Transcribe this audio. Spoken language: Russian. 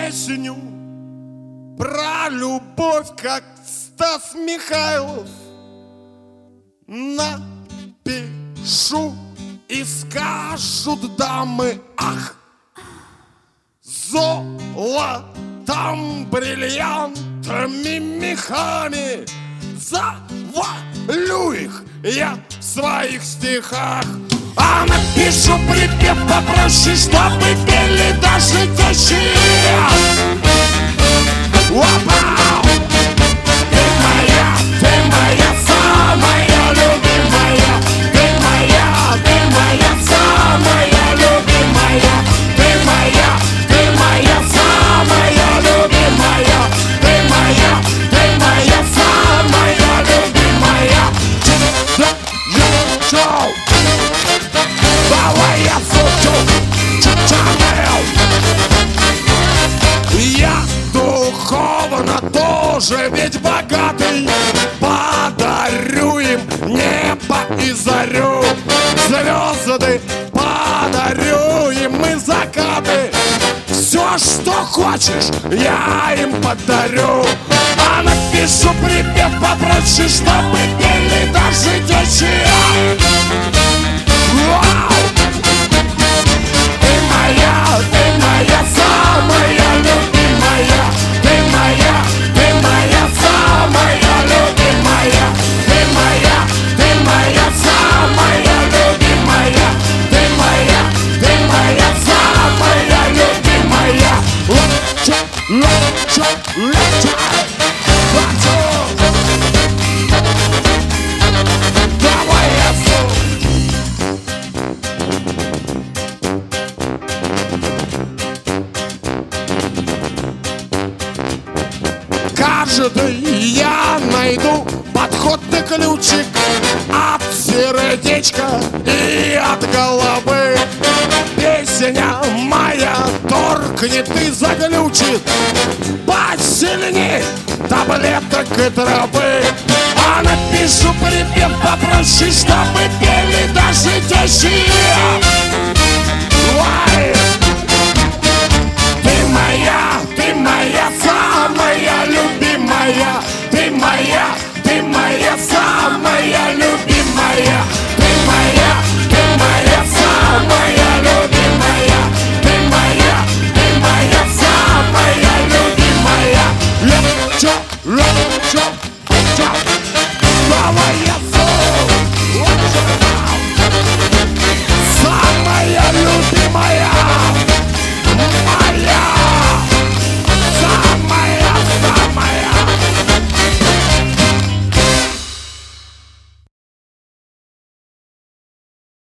песню про любовь, как Стас Михайлов. Напишу, и скажут дамы: ах! Золотом, бриллиантами, мехами завалю их я в своих стихах. А напишу припев попроще, чтобы пели даже тещи. Опа! Ты моя самая любимая. Ты моя самая любимая. Ты моя самая любимая. Ты моя самая любимая. Давай я фото Chanel. Я духовно тоже ведь богатый. Подарю им небо и зарю, звезды подарю им и закаты. Все, что хочешь, я им подарю. А напишу припев попроще, чтобы пели даже тещи. Вау! Ты моя самая любимая. Ты моя самая любимая. Ты моя самая любимая. Ты моя самая любимая. Давай я каждый я найду подходный ключик от сердечка и от головы. Песня моя торкнет и заглючит посильней таблеток и травы. А напишу припев попроще, чтобы пели даже тещи. Why?